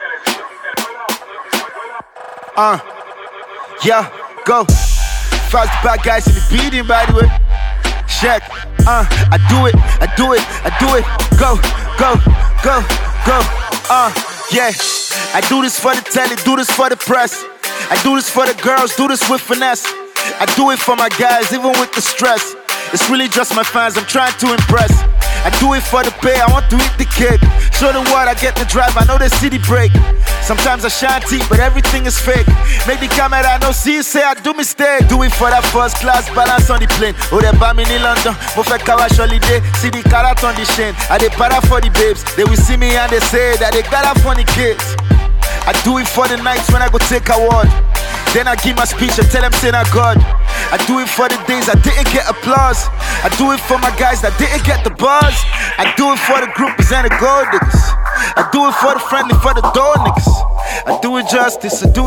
Yeah, go. Fast bad guys in the beating, by the way. Check. I do it. Go. Yeah. I do this for the telly, do this for the press. I do this for the girls, do this with finesse. I do it for my guys, even with the stress. It's really just my fans, I'm trying to impress. I do it for the pay, I want to eat the cake. Show them what I get the drive, I know the city break. Sometimes I shine deep, but everything is fake. Make the camera no see, say I do mistake. Do it for that first class, balance on the plane. Oh, they buy me in London, mo fe kawash holiday. See the carrot on the chain, I dey para for the babes. They will see me and they say that they got up funny kids. I do it for the nights when I go take award. Then I give my speech and tell them say not God. I do it for the days I didn't get applause. I do it for my guys that didn't get the buzz. I do it for the groupies and the gold niggas. I do it for the friendly, for the door niggas. I do it justice. I do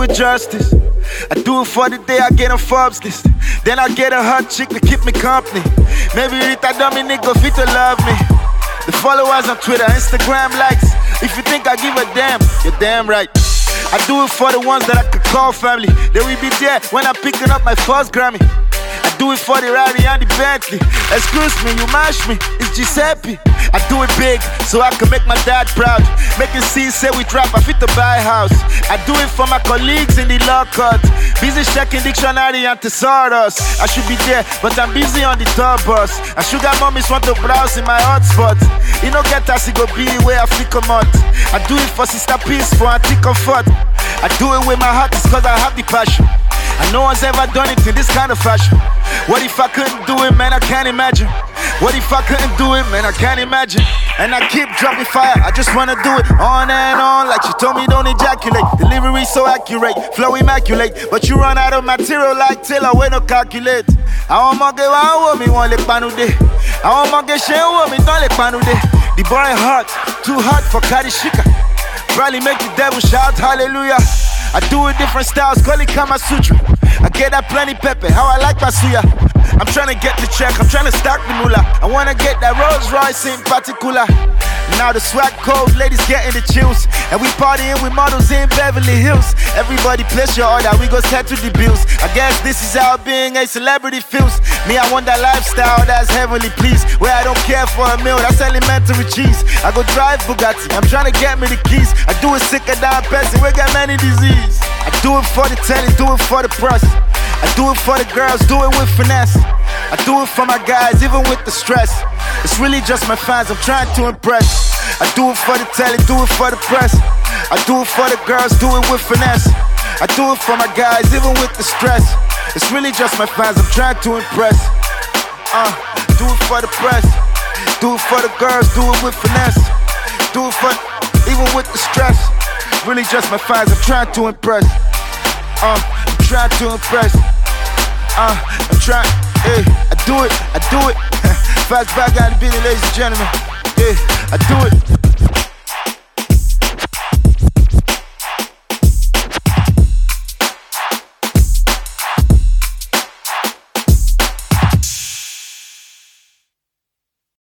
it for the day I get a Forbes list. Then I get a hot chick to keep me company. Maybe Rita Dominic go fit to love me. The followers on Twitter, Instagram likes. If you think I give a damn, you're damn right. I do it for the ones that I could call family. They will be there when I'm picking up my first Grammy. I do it for the Rari and the Bentley. Excuse me, you mash me, it's Giuseppe. I do it big so I can make my dad proud. Making C say we trap, I fit to buy a house. I do it for my colleagues in the law court. Busy checking dictionary and thesaurus. I should be there, but I'm busy on the tour bus. And sugar mommies want to browse in my hotspot. You know get us, it go be where I flick a month. I do it for Sister Peace, for Auntie Comfort. I do it with my heart, it's cause I have the passion. And no one's ever done it in this kind of fashion. What if I couldn't do it, man, I can't imagine. What if I couldn't do it, man, I can't imagine. And I keep dropping fire, I just wanna do it on and on. Like she told me don't ejaculate. Delivery so accurate, flow immaculate. But you run out of material like Taylor, we no calculate. I want more get one me, one le panude. I want more get shame me, don't le panude. The boy hot, too hot for Kadishika. Probably make the devil shout hallelujah. I do it different styles, call it Kama Sutra. I get that plenty pepper, how I like my suya. I'm trying to get the check, I'm trying to stack the moolah. I wanna get that Rolls Royce in particular. Now the swag cold, ladies getting the chills. And we partying with models in Beverly Hills. Everybody place your order, we go set to the bills. I guess this is how being a celebrity feels. Me, I want that lifestyle that's heavenly please. Where I don't care for a meal, that's elementary cheese. I go drive Bugatti, I'm trying to get me the keys. I do it sicker than person, we got many disease. I do it for the telly, do it for the press. I do it for the girls, do it with finesse. I do it for my guys, even with the stress. It's really just my fans, I'm trying to impress. I do it for the telly, do it for the press. I do it for the girls, do it with finesse. I do it for my guys, even with the stress. It's really just my fans, I'm trying to impress. Do it for the press. Do it for the girls, do it with finesse. Do it for, even with the stress. Really just my fans, I'm trying to impress. I'm trying to impress. I'm trying, I do it. Fast back out the beat, ladies and gentlemen. I do it.